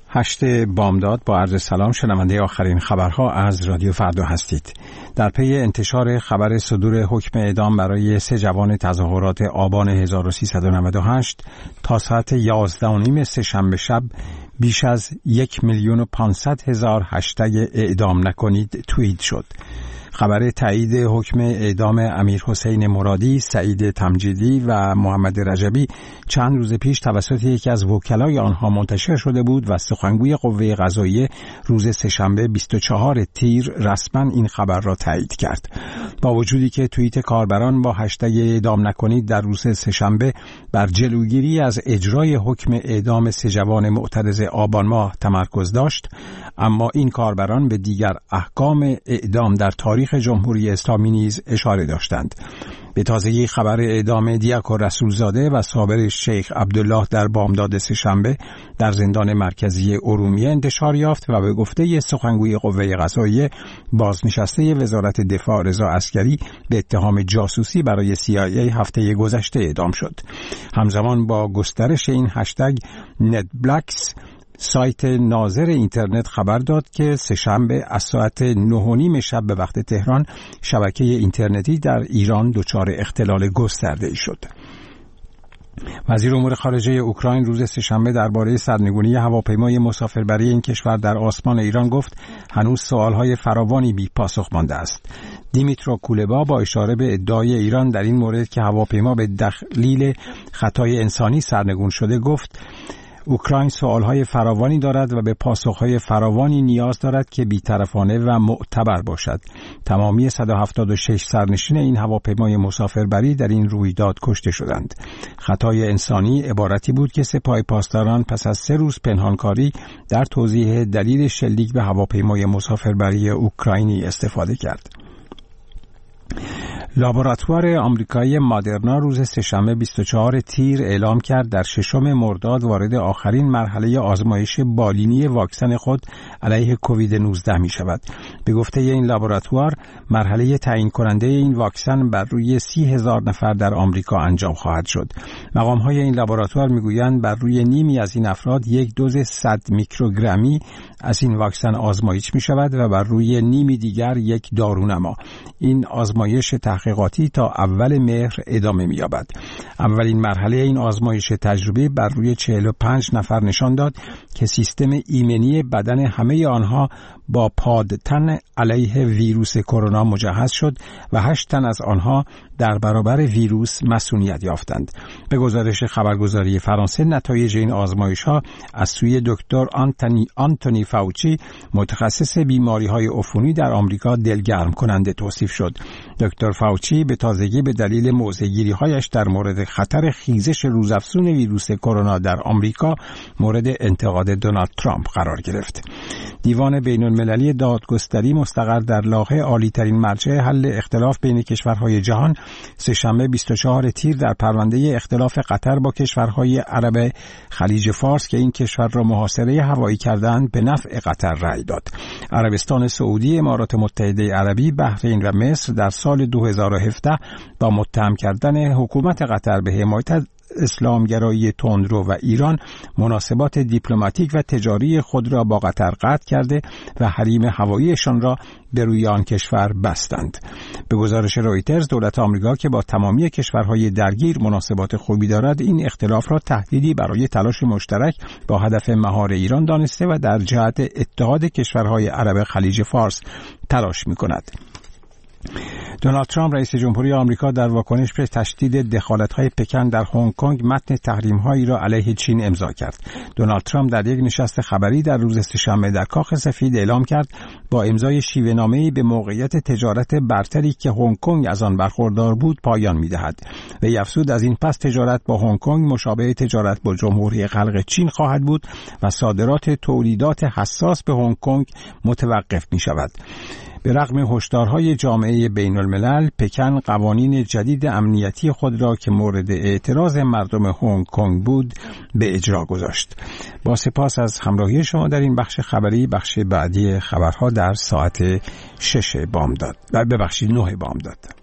8 بامداد با عرض سلام، شنونده آخرین خبرها از رادیو فردا هستید. در پی انتشار خبر صدور حکم اعدام برای 3 جوان تظاهرات آبان 1398 تا ساعت 11:30 سه‌شنبه شب بیش از 1,500,000 هشتگ اعدام نکنید توییت شد. خبر تایید حکم اعدام امیرحسین مرادی، سعید تمجیدی و محمد رجبی چند روز پیش توسط یکی از وکلای آنها منتشر شده بود و سخنگوی قوه قضاییه روز سه‌شنبه 24 تیر رسما این خبر را تایید کرد. با وجودی که توییت کاربران با هشتگ اعدام نکنید در روز سه‌شنبه بر جلوگیری از اجرای حکم اعدام 3 جوان معترض آبان ماه تمرکز داشت، اما این کاربران به دیگر احکام اعدام در تاریخ جمهوری اسلامی نیز اشاره داشتند. به تازگی خبر اعدام دیاک رسولزاده و صابر شیخ عبدالله در بامداد سه‌شنبه در زندان مرکزی ارومیه انتشار یافت و به گفته سخنگوی قوه قضاییه بازنشسته وزارت دفاع رضا عسکری به اتهام جاسوسی برای CIA هفته گذشته اعدام شد. همزمان با گسترش این هشتگ ندبلکس، سایت ناظر اینترنت خبر داد که سه‌شنبه از ساعت 9:30 شب به وقت تهران شبکه اینترنتی در ایران دچار اختلال گسترده‌ای شد. وزیر امور خارجه اوکراین روز سه‌شنبه درباره سرنگونی هواپیمای مسافربری این کشور در آسمان ایران گفت هنوز سوالهای فراوانی بی پاسخ مانده است. دیمیترو کولبا با اشاره به ادعای ایران در این مورد که هواپیما به دلیل خطای انسانی سرنگون شده گفت اوکراین سوالهای فراوانی دارد و به پاسخهای فراوانی نیاز دارد که بی‌طرفانه و معتبر باشد. تمامی 176 سرنشین این هواپیمای مسافربری در این رویداد کشته شدند. خطای انسانی عبارتی بود که سپاه پاسداران پس از 3 روز پنهانکاری در توضیح دلیل شلیک به هواپیمای مسافربری اوکراینی استفاده کرد. لابراتوار آمریکایی مادرنا روز سه‌شنبه 24 تیر اعلام کرد در 6 مرداد وارد آخرین مرحله آزمایش بالینی واکسن خود علیه کووید 19 می شود. به گفته این لابراتوار مرحله تعیین کننده این واکسن بر روی 30,000 نفر در آمریکا انجام خواهد شد. مقام‌های این لابراتوار میگویند بر روی نیمی از این افراد یک دوز 100 میکروگرمی از این واکسن آزمایش می شود و بر روی نیمی دیگر یک دارونما. این آزمایش تحقیقاتی تا اول مهر ادامه می‌یابد. اولین مرحله این آزمایش تجربی بر روی 45 نفر نشان داد که سیستم ایمنی بدن همه آنها با پادتن علیه ویروس کرونا مجهز شد و 8 تن از آنها در برابر ویروس مسئولیت یافتند. به گزارش خبرگزاری فرانسه نتایج این آزمایش‌ها از سوی دکتر آنتونی فاوچی متخصص بیماری‌های عفونی در آمریکا دلگرم کننده توصیف شد. دکتر فاوچی به تازگی به دلیل موضع‌گیری‌هایش در مورد خطر خیزش روزافزون ویروس کرونا در آمریکا مورد انتقاد دونالد ترامپ قرار گرفت. دیوان بین‌المللی دادگستری مستقر در لاهه عالی‌ترین مرجع حل اختلاف بین کشورهای جهان سه‌شنبه 24 تیر در پرونده اختلاف قطر با کشورهای عرب خلیج فارس که این کشور را محاصره هوایی کردند به نفع قطر رأی داد. عربستان سعودی، امارات متحده عربی، بحرین و مصر در سال 2017 با متهم کردن حکومت قطر به حمایت اسلامگرایی تندرو و ایران مناسبات دیپلماتیک و تجاری خود را با قطر قطع کرده و حریم هواییشان را به روی آن کشور بستند. به گزارش رویترز دولت آمریکا که با تمامی کشورهای درگیر مناسبات خوبی دارد این اختلاف را تهدیدی برای تلاش مشترک با هدف مهار ایران دانسته و در جهت اتحاد کشورهای عرب خلیج فارس تلاش می‌کند. دونالد ترامپ رئیس جمهوری آمریکا در واکنش به تشدید دخالت‌های پکن در هنگ کنگ متن تحریم‌هایی را علیه چین امضا کرد. دونالد ترامپ در یک نشست خبری در روز سه‌شنبه در کاخ سفید اعلام کرد با امضای شیوه‌نامه‌ای به موقعیت تجارت برتری که هنگ کنگ از آن برخوردار بود پایان می‌دهد. وی افزود از این پس تجارت با هنگ کنگ مشابه تجارت با جمهوری خلق چین خواهد بود و صادرات تولیدات حساس به هنگ کنگ متوقف می‌شود. به رغم هشدارهای جامعه بین‌الملل، پکن قوانین جدید امنیتی خود را که مورد اعتراض مردم هنگ کنگ بود به اجرا گذاشت. با سپاس از همراهی شما در این بخش خبری. بخش بعدی خبرها در ساعت 9 بامداد.